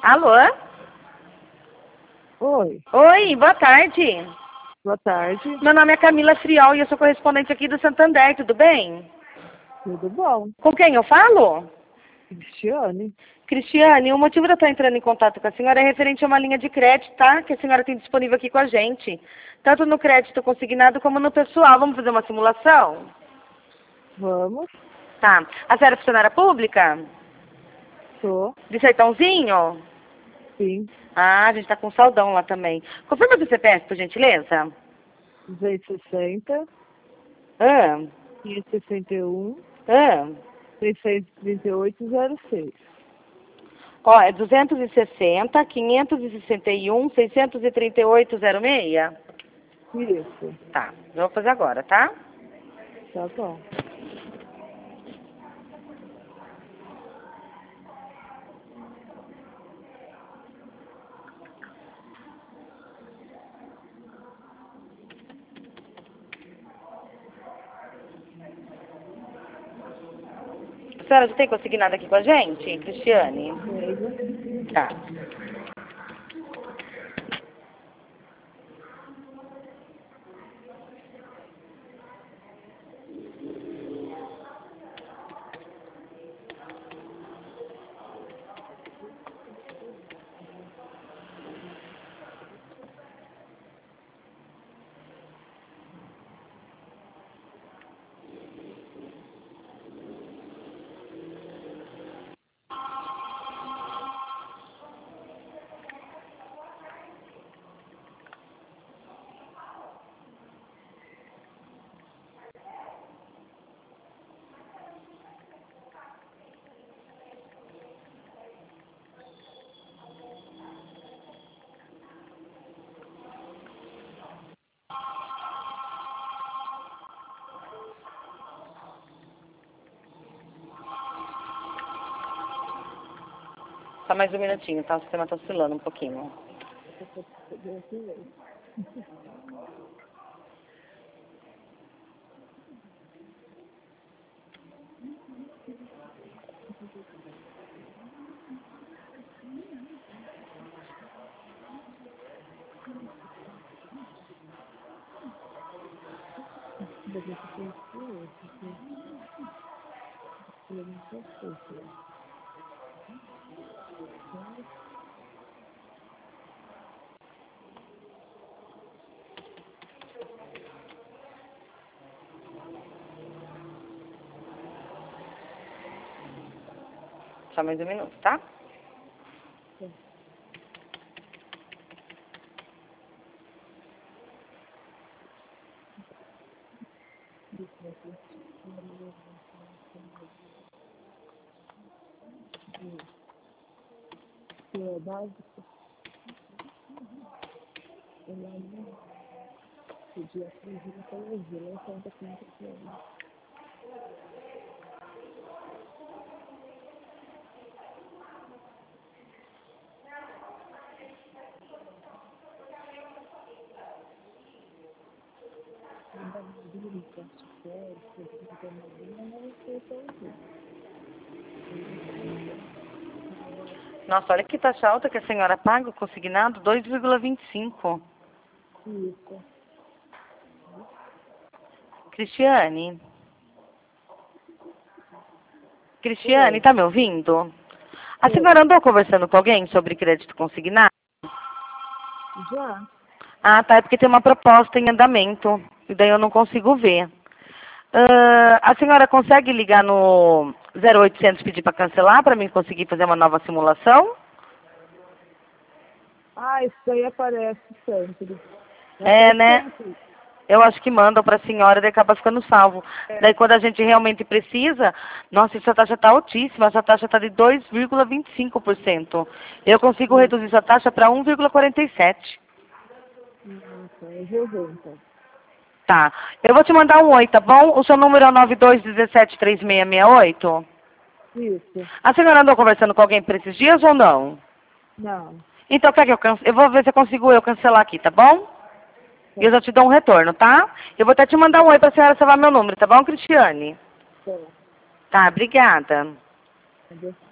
Alô? Oi, Oi, boa tarde. boa tarde. Meu nome é Camila Friol e eu sou correspondente aqui do Santander, tudo bem? Tudo bom? Com quem eu falo? Cristiane? Cristiane, o motivo de eu estar entrando em contato com a senhora é referente a uma linha de crédito, tá? Que a senhora tem disponível aqui com a gente. Tanto no crédito consignado como no pessoal. Vamos fazer uma simulação? Vamos? Tá. A senhora é funcionária pública? Tô. De Sertãozinho? Sim. Ah, a gente tá com saldão lá também. Confirma o CPF, por gentileza. 260, Ah, 561, ah. 363806. Ó, é 260, 561, 638,06? Isso. Tá, eu vou fazer agora, tá? Tá bom. A senhora já tem consignado aqui com a gente, Cristiane? Mesmo? Tá. Só mais um minutinho, tá? O sistema tá oscilando um pouquinho. Só mais um minuto, tá? É básico. Podia aprender na televisão, não conta com muita coisa. Não dá vida, não posso férias, coisa que não tem mais vida, mas não sei tão bem. Nossa, olha que taxa alta que a senhora paga o consignado, 2,25. Isso. Cristiane? Cristiane, tá me ouvindo? A Oi. senhora andou conversando com alguém sobre crédito consignado? Já? Ah, tá, é porque tem uma proposta em andamento, e daí eu não consigo ver. A senhora consegue ligar no 0800 pedir para cancelar, para mim conseguir fazer uma nova simulação? Ah, isso aí aparece sempre. É, Aparece né? sempre. Eu acho que mandam para a senhora e daí acaba ficando salvo. É. Daí quando a gente realmente precisa, nossa, essa taxa está altíssima, essa taxa está de 2,25%. Eu consigo reduzir essa taxa para 1,47%. Ah, tá. Eu vou ver, então. Tá. Eu vou te mandar um oi, tá bom? O seu número é o 92173668? Isso. A senhora andou conversando com alguém por esses dias ou não? Não. Então, quer que eu vou ver se eu consigo cancelar aqui, tá bom? E eu já te dou um retorno, tá? Eu vou até te mandar um oi pra senhora salvar meu número, tá bom, Cristiane? Tá. Tá, obrigada. Adeus.